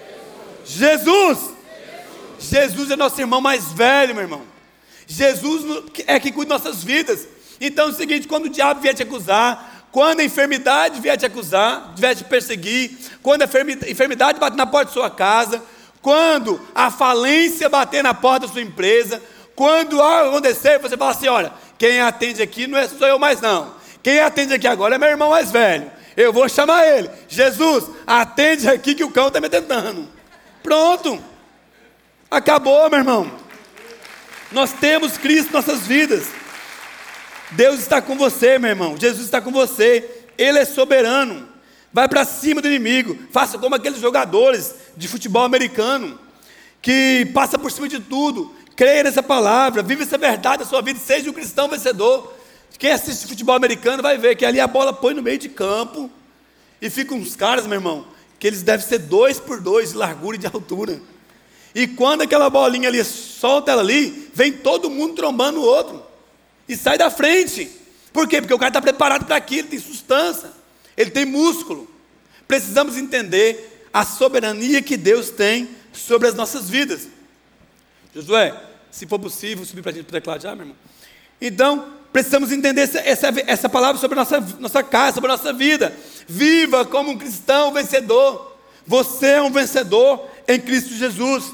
Speaker 1: Jesus! Jesus é nosso irmão mais velho, meu irmão. Jesus é que cuida de nossas vidas. Então é o seguinte, quando o diabo vier te acusar, quando a enfermidade vier te acusar, vier te perseguir, quando a enfermidade bater na porta da sua casa, quando a falência bater na porta da sua empresa, quando acontecer, você fala assim, olha, quem atende aqui não sou eu mais não. Quem atende aqui agora é meu irmão mais velho. Eu vou chamar ele. Jesus, atende aqui que o cão está me tentando. Pronto. Acabou, meu irmão. Nós temos Cristo em nossas vidas. Deus está com você, meu irmão. Jesus está com você. Ele é soberano. Vai para cima do inimigo. Faça como aqueles jogadores de futebol americano, que passa por cima de tudo. Creia nessa palavra, vive essa verdade na sua vida, seja um cristão vencedor. Quem assiste futebol americano vai ver que ali a bola põe no meio de campo e ficam uns caras, meu irmão, que eles devem ser 2x2 de largura e de altura. E quando aquela bolinha ali, solta ela ali, vem todo mundo trombando o outro e sai da frente. Por quê? Porque o cara está preparado para aquilo, tem substância, ele tem músculo. Precisamos entender a soberania que Deus tem sobre as nossas vidas. Josué, se for possível, subir para a gente para o teclado já, meu irmão. Então, precisamos entender essa palavra sobre a nossa casa, sobre a nossa vida. Viva como um cristão vencedor. Você é um vencedor em Cristo Jesus.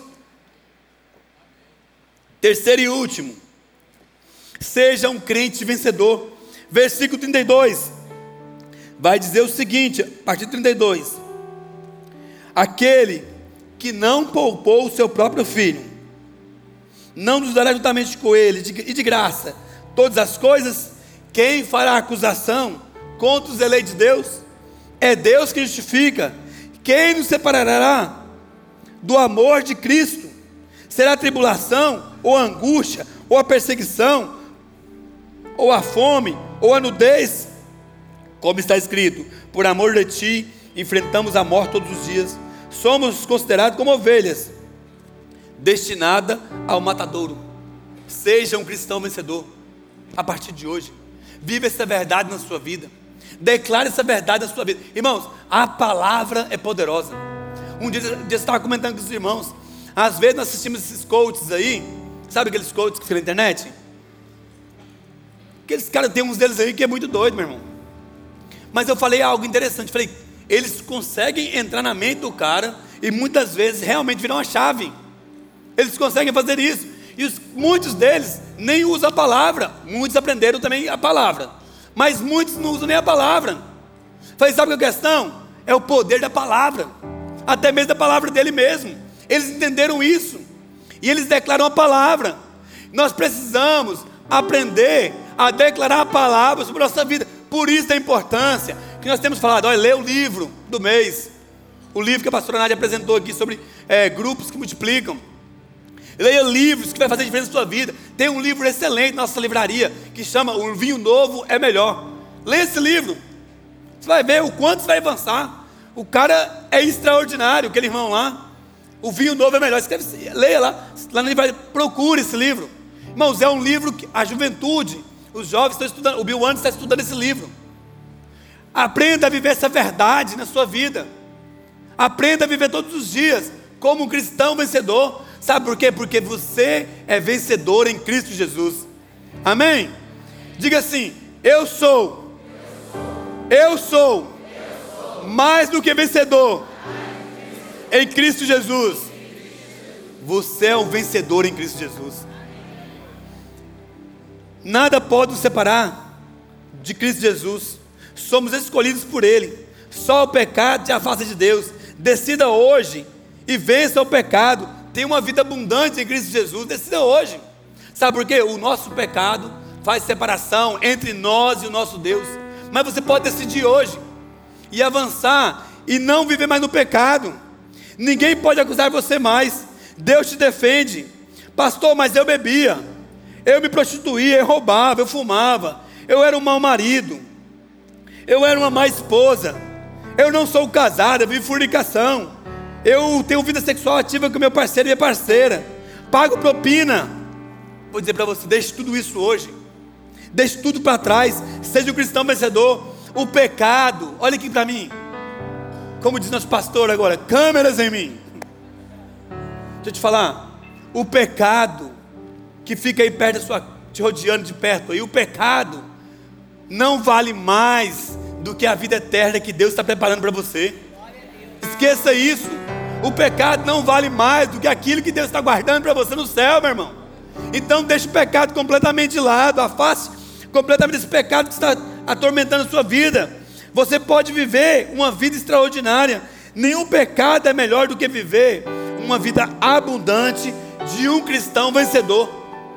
Speaker 1: Terceiro e último, seja um crente vencedor. Versículo 32, vai dizer o seguinte, a partir de 32. Aquele que não poupou o seu próprio filho, não nos dará juntamente com ele, e de graça, todas as coisas. Quem fará acusação contra os eleitos de Deus? É Deus que justifica. Quem nos separará do amor de Cristo? Será a tribulação, ou a angústia, ou a perseguição, ou a fome, ou a nudez? Como está escrito, por amor de ti, enfrentamos a morte todos os dias. Somos considerados como ovelhas, destinada ao matadouro. Seja um cristão vencedor a partir de hoje. Viva essa verdade na sua vida. Declare essa verdade na sua vida. Irmãos, a palavra é poderosa. Um dia eu estava comentando com os irmãos. Às vezes nós assistimos esses coaches aí. Sabe aqueles coaches que ficam na internet? Aqueles caras, tem uns deles aí que é muito doido, meu irmão. Mas eu falei algo interessante. Falei, eles conseguem entrar na mente do cara e muitas vezes realmente viram uma chave. Eles conseguem fazer isso. E muitos deles nem usam a palavra. Muitos aprenderam também a palavra, mas muitos não usam nem a palavra. Falei, sabe qual é a questão? É o poder da palavra, até mesmo da palavra dele mesmo. Eles entenderam isso e eles declaram a palavra. Nós precisamos aprender a declarar a palavra sobre a nossa vida. Por isso a importância que nós temos falado. Olha, lê o livro do mês, o livro que a pastora Nádia apresentou aqui sobre grupos que multiplicam. Leia livros que vai fazer diferença na sua vida. Tem um livro excelente na nossa livraria que chama O Vinho Novo é Melhor. Leia esse livro. Você vai ver o quanto você vai avançar. O cara é extraordinário, aquele irmão lá. O vinho novo é melhor. Escreve, leia lá no livro, procure esse livro. Irmãos, é um livro que a juventude, os jovens estão estudando. O Bill Anderson está estudando esse livro. Aprenda a viver essa verdade na sua vida. Aprenda a viver todos os dias como um cristão vencedor. Sabe por quê? Porque você é vencedor em Cristo Jesus. Amém? Diga assim: eu sou mais do que vencedor em Cristo Jesus. Você é um vencedor em Cristo Jesus. Nada pode nos separar de Cristo Jesus. Somos escolhidos por Ele. Só o pecado te afasta de Deus. Decida hoje e vença o pecado. Tenha uma vida abundante em Cristo Jesus. Decida hoje. Sabe por quê? O nosso pecado faz separação entre nós e o nosso Deus. Mas você pode decidir hoje e avançar e não viver mais no pecado. Ninguém pode acusar você mais. Deus te defende. Pastor, mas eu bebia, eu me prostituía, eu roubava, eu fumava, eu era um mau marido, eu era uma má esposa, eu não sou casado, eu vivo fornicação, eu tenho vida sexual ativa com meu parceiro e minha parceira, pago propina. Vou dizer para você: deixe tudo isso hoje, deixe tudo para trás, seja um cristão vencedor. O pecado, olha aqui para mim, como diz nosso pastor agora, câmeras em mim. Deixa eu te falar, o pecado que fica aí perto da sua, te rodeando de perto aí, o pecado não vale mais do que a vida eterna que Deus está preparando para você. Esqueça isso. O pecado não vale mais do que aquilo que Deus está guardando para você no céu, meu irmão. Então deixe o pecado completamente de lado, afaste completamente esse pecado que está atormentando a sua vida. Você pode viver uma vida extraordinária. Nenhum pecado é melhor do que viver uma vida abundante de um cristão vencedor.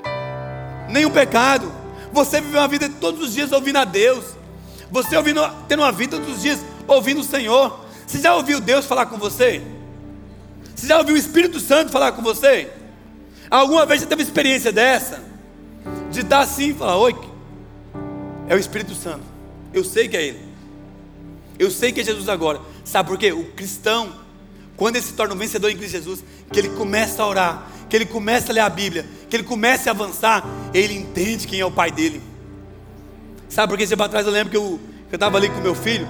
Speaker 1: Nenhum pecado. Você vive uma vida todos os dias ouvindo a Deus. Você tendo uma vida todos os dias ouvindo o Senhor. Você já ouviu Deus falar com você? Você já ouviu o Espírito Santo falar com você? Alguma vez você teve uma experiência dessa? De estar assim e falar: oi, é o Espírito Santo. Eu sei que é Ele. Eu sei que é Jesus agora. Sabe por quê? O cristão, quando ele se torna um vencedor em Cristo Jesus, que ele começa a orar, que ele começa a ler a Bíblia, que ele começa a avançar, ele entende quem é o pai dele. Sabe por que tempo atrás eu lembro que eu estava ali com meu filho,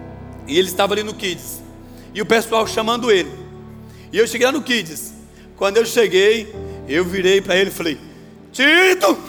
Speaker 1: e ele estava ali no Kids, e o pessoal chamando ele, e eu cheguei lá no Kids. Quando eu cheguei, eu virei para ele e falei: Tito!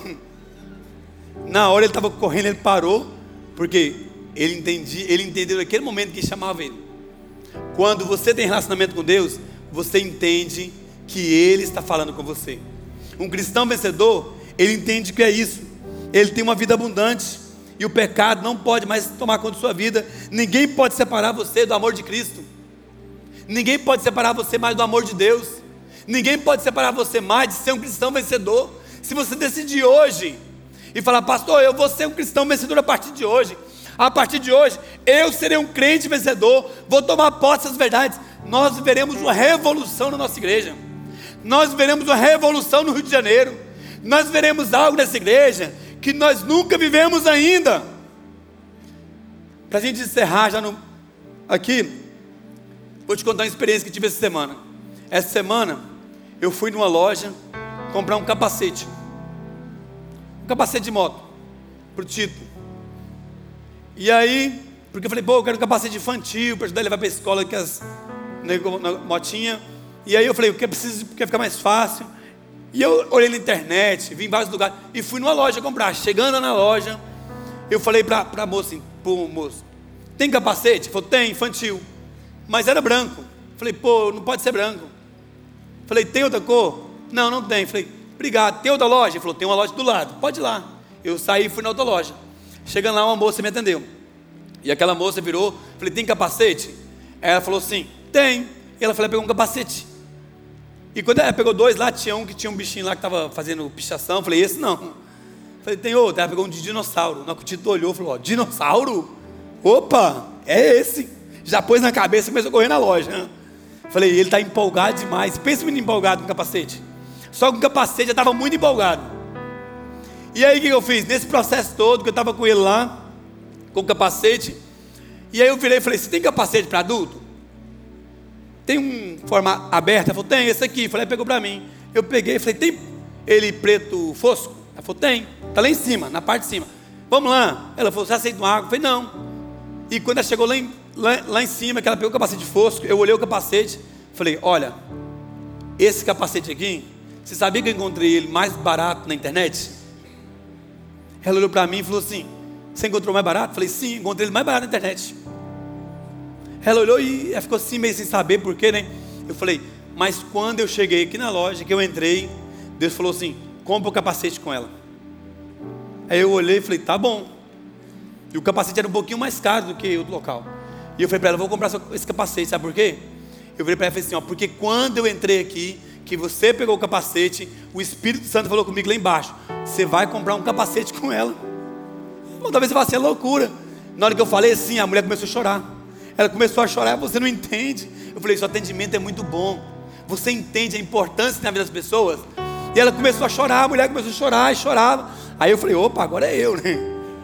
Speaker 1: Na hora ele estava correndo, ele parou, porque ele entendeu naquele momento que chamava ele. Quando você tem relacionamento com Deus, você entende que Ele está falando com você. Um cristão vencedor, ele entende que é isso. Ele tem uma vida abundante, e o pecado não pode mais tomar conta da sua vida. Ninguém pode separar você do amor de Cristo. Ninguém pode separar você mais do amor de Deus. Ninguém pode separar você mais de ser um cristão vencedor. Se você decidir hoje e falar: pastor, eu vou ser um cristão vencedor a partir de hoje. A partir de hoje, eu serei um crente vencedor. Vou tomar posse das verdades. Nós viveremos uma revolução na nossa igreja. Nós veremos uma revolução no Rio de Janeiro. Nós veremos algo nessa igreja que nós nunca vivemos ainda. Para a gente encerrar aqui, vou te contar uma experiência que tive essa semana. Essa semana eu fui numa loja comprar um capacete de moto para o Tito. E aí, porque eu falei: pô, eu quero um capacete infantil para ajudar ele a levar para a escola que as motinha. E aí eu falei: o que eu preciso, porque fica mais fácil. E eu olhei na internet, vi em vários lugares e fui numa loja comprar. Chegando na loja, eu falei para a moça assim: pô, moço, tem capacete? Ele falou: tem, infantil. Mas era branco. Falei: pô, não pode ser branco. Falei: tem outra cor? Não, não tem. Falei: obrigado. Tem outra loja? Ele falou: tem uma loja do lado, pode ir lá. Eu saí e fui na outra loja. Chegando lá, uma moça me atendeu. E aquela moça virou, falei: tem capacete? Ela falou assim: tem. E ela falou: pegou um capacete. E quando ela pegou dois lá, tinha um que tinha um bichinho lá que estava fazendo pichação. Falei: esse não. Falei: tem outro. Ela pegou um de dinossauro. Na que o Tito olhou, falou: ó, dinossauro? Opa, é esse. Já pôs na cabeça e começou a correr na loja, né? Falei: ele está empolgado demais. Pensa o menino empolgado com o capacete. Só com o capacete já estava muito empolgado. E aí o que eu fiz? Nesse processo todo, que eu estava com ele lá, com o capacete, E aí eu virei e falei, você tem capacete para adulto? Tem um forma aberta? Ela falou, tem, esse aqui. Falei, pegou para mim. Eu peguei e falei, tem ele preto fosco? Ela falou, tem, está lá em cima, na parte de cima. Vamos lá. Ela falou, você aceita uma água? Eu falei, não. E quando ela chegou lá em cima, que ela pegou o capacete fosco, eu olhei o capacete, falei, olha, esse capacete aqui, você sabia que eu encontrei ele mais barato na internet? Ela olhou para mim e falou assim, você encontrou mais barato? Eu falei, sim, encontrei ele mais barato na internet. Ela olhou e ela ficou assim, meio sem saber porquê, né? Eu falei, mas quando eu cheguei aqui na loja, que eu entrei, Deus falou assim, compra o capacete com ela. Aí eu olhei e falei, tá bom. E o capacete era um pouquinho mais caro do que outro local. E eu falei para ela, vou comprar esse capacete, sabe por quê? Eu falei para ela e falei assim, ó, porque quando eu entrei aqui, que você pegou o capacete, o Espírito Santo falou comigo lá embaixo, você vai comprar um capacete com ela. Bom, talvez você faça assim, é loucura. Na hora que eu falei assim, a mulher começou a chorar. Ela começou a chorar, você não entende. Eu falei, seu atendimento é muito bom. Você entende a importância na vida das pessoas? E ela começou a chorar, a mulher começou a chorar e chorava. Aí eu falei, opa, agora é eu, né?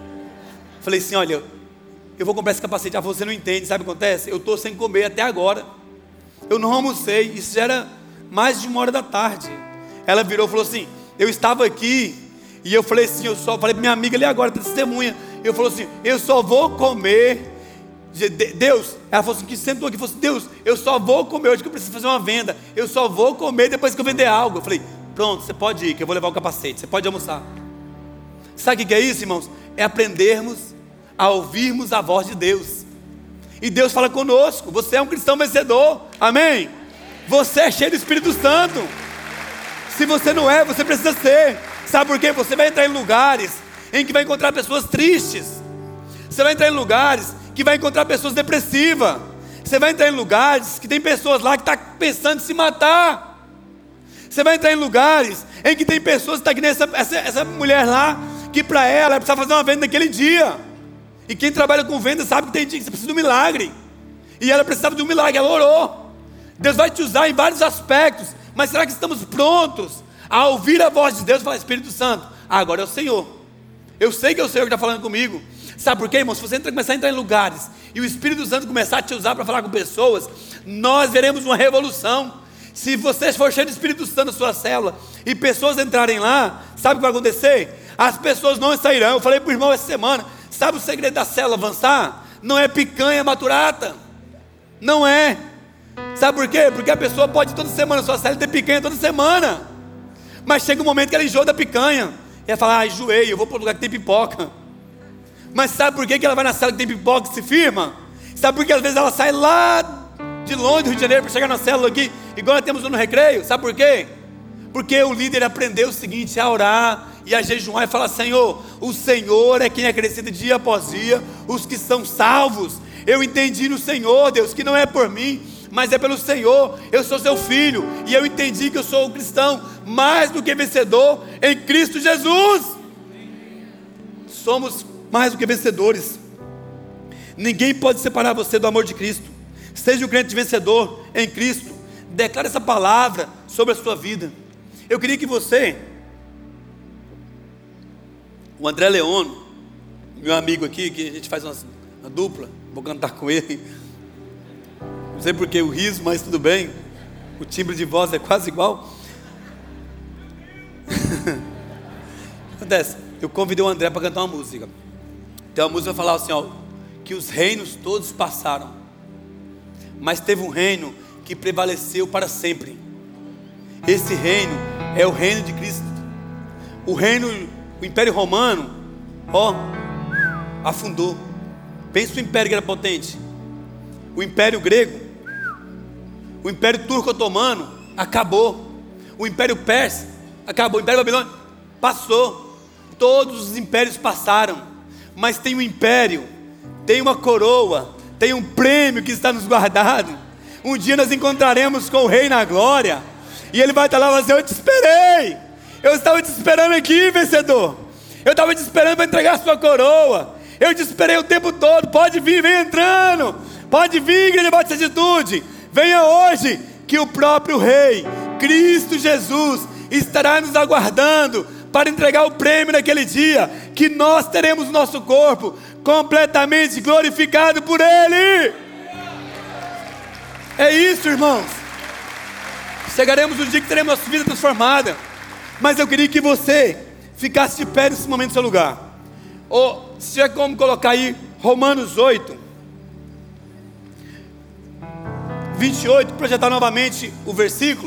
Speaker 1: Falei assim, olha, eu vou comprar esse capacete. Ah, você não entende, sabe o que acontece? Eu estou sem comer até agora. Eu não almocei, isso já era mais de 1h da tarde. Ela virou e falou assim, eu estava aqui, e eu falei assim, falei para minha amiga ali agora, testemunha. Eu falei assim, eu só vou comer. Deus, ela falou assim, que sentou aqui, falou assim, Deus, eu só vou comer hoje que eu preciso fazer uma venda. Eu só vou comer depois que eu vender algo. Eu falei, pronto, você pode ir, que eu vou levar o capacete, você pode almoçar. Sabe o que é isso, irmãos? É aprendermos a ouvirmos a voz de Deus. E Deus fala conosco, você é um cristão vencedor, amém? Você é cheio do Espírito Santo. Se você não é, você precisa ser. Sabe por quê? Você vai entrar em lugares em que vai encontrar pessoas tristes. Você vai entrar em lugares que vai encontrar pessoas depressivas. Você vai entrar em lugares que tem pessoas lá que estão pensando em se matar. Você vai entrar em lugares em que tem pessoas que estão aqui essa mulher lá, que para ela precisa fazer uma venda naquele dia. E quem trabalha com venda sabe que tem dia que você precisa de um milagre. E ela precisava de um milagre, ela orou. Deus vai te usar em vários aspectos. Mas será que estamos prontos a ouvir a voz de Deus e falar, Espírito Santo, agora é o Senhor. Eu sei que é o Senhor que está falando comigo. Sabe por quê, irmão? Se você começar a entrar em lugares e o Espírito Santo começar a te usar para falar com pessoas, nós veremos uma revolução. Se você for cheio do Espírito Santo na sua célula e pessoas entrarem lá, sabe o que vai acontecer? As pessoas não sairão. Eu falei para o irmão essa semana, sabe o segredo da célula avançar? Não é picanha maturata. Não é. Sabe por quê? Porque a pessoa pode toda semana na sua célula ter picanha toda semana. Mas chega um momento que ela enjoa da picanha. E ela fala, enjoei, eu vou para o lugar que tem pipoca. Mas sabe por que ela vai na célula que tem pipoca e se firma? Sabe por que às vezes ela sai lá de longe do Rio de Janeiro para chegar na célula aqui, igual nós temos no recreio? Sabe por quê? Porque o líder aprendeu o seguinte, a orar e a jejuar e falar, Senhor, o Senhor é quem acrescenta dia após dia os que são salvos. Eu entendi no Senhor, Deus, que não é por mim, mas é pelo Senhor. Eu sou seu filho e eu entendi que eu sou um cristão mais do que vencedor em Cristo Jesus. Somos mais do que vencedores. Ninguém pode separar você do amor de Cristo. Seja um crente vencedor em Cristo. Declare essa palavra sobre a sua vida. Eu queria que você, o André Leono, meu amigo aqui, que a gente faz uma dupla, vou cantar com ele. Não sei porque o riso, mas tudo bem. O timbre de voz é quase igual. Acontece, eu convidei o André para cantar uma música. Então a música vai falar assim, ó, que os reinos todos passaram, mas teve um reino que prevaleceu para sempre. Esse reino é o reino de Cristo. O Império Romano, ó, afundou. Pensa o império que era potente. O Império Grego, o Império Turco Otomano acabou. O Império Persa acabou. O Império Babilônia passou. Todos os impérios passaram. Mas tem um império, tem uma coroa, tem um prêmio que está nos guardado. Um dia nós encontraremos com o Rei na glória, e Ele vai estar lá e vai dizer, eu te esperei, eu estava te esperando aqui, vencedor. Eu estava te esperando para entregar a sua coroa. Eu te esperei o tempo todo, pode vir, vem entrando. Pode vir, igreja Batista de Atitude. Venha hoje, que o próprio Rei, Cristo Jesus, estará nos aguardando para entregar o prêmio naquele dia, que nós teremos o nosso corpo completamente glorificado por Ele. É isso, irmãos. Chegaremos um dia que teremos nossa vida transformada. Mas eu queria que você ficasse de pé nesse momento no seu lugar. Ou se tiver como colocar aí Romanos 8, 28, projetar novamente o versículo.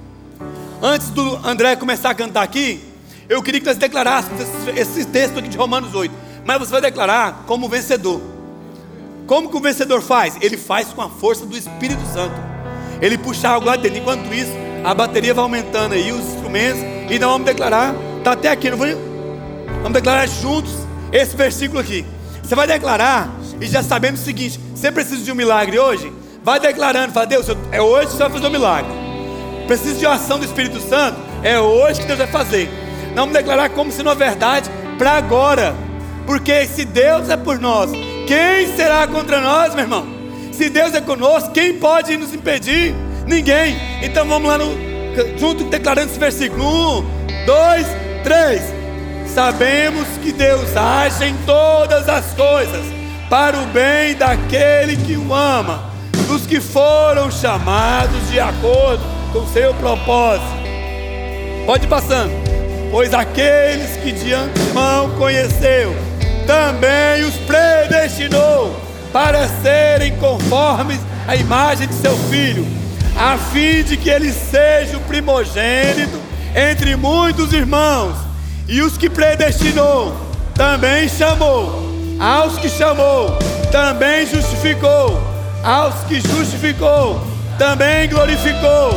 Speaker 1: Antes do André começar a cantar aqui, eu queria que nós declarássemos esse texto aqui de Romanos 8. Mas você vai declarar como vencedor. Como que o vencedor faz? Ele faz com a força do Espírito Santo. Ele puxa algo lá dentro. Enquanto isso, a bateria vai aumentando aí, os instrumentos. E nós vamos declarar, está até aqui, não foi? Vamos declarar juntos esse versículo aqui. Você vai declarar, e já sabendo o seguinte: você precisa de um milagre hoje? Vai declarando, fala: Deus, é hoje que você vai fazer um milagre. Precisa de uma ação do Espírito Santo? É hoje que Deus vai fazer. Nós vamos declarar como se não é verdade, para agora. Porque se Deus é por nós, quem será contra nós, meu irmão? Se Deus é conosco, quem pode nos impedir? Ninguém. Então vamos lá junto declarando esse versículo. 1, 2, 3. Sabemos que Deus age em todas as coisas para o bem daquele que o ama, dos que foram chamados de acordo com seu propósito. Pode ir passando. Pois aqueles que de antemão conheceu, também os predestinou para serem conformes à imagem de seu Filho, a fim de que ele seja o primogênito entre muitos irmãos. E os que predestinou, também chamou. Aos que chamou, também justificou. Aos que justificou, também glorificou.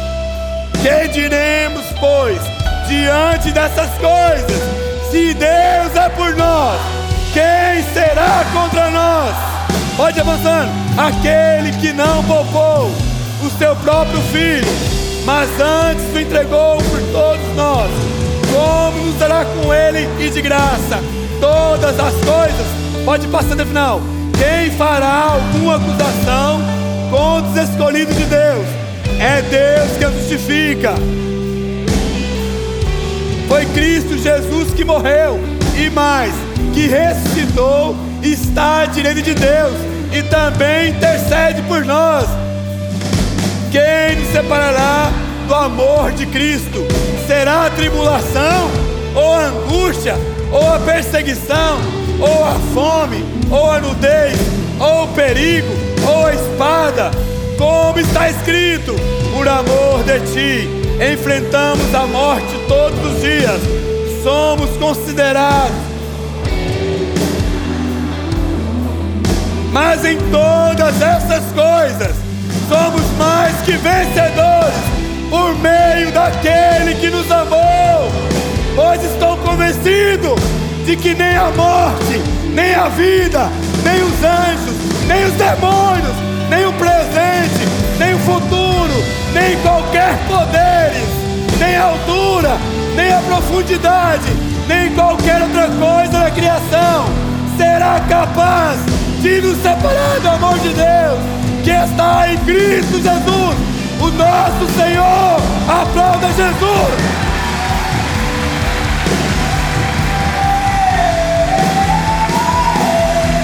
Speaker 1: Que diremos, pois, diante dessas coisas? Se Deus é por nós, quem será contra nós? Pode ir avançando. Aquele que não poupou o seu próprio Filho, mas antes o entregou por todos nós, como nos dará com Ele e de graça todas as coisas? Pode ir passando ao final. Quem fará alguma acusação contra os escolhidos de Deus? É Deus que os justifica. Foi Cristo Jesus que morreu, e mais, que ressuscitou, está à direita de Deus, e também intercede por nós. Quem nos separará do amor de Cristo? Será a tribulação, ou a angústia, ou a perseguição, ou a fome, ou a nudez, ou o perigo, ou a espada? Como está escrito: por amor de ti enfrentamos a morte todos os dias, somos considerados. Mas em todas essas coisas somos mais que vencedores por meio daquele que nos amou. Pois estou convencido de que nem a morte, nem a vida, nem os anjos, nem os demônios, nem o presente, nem o futuro, nem qualquer poderes, nem a altura, nem a profundidade, nem qualquer outra coisa da criação será capaz de nos separar do amor de Deus que está em Cristo Jesus, o nosso Senhor. Aplauda Jesus!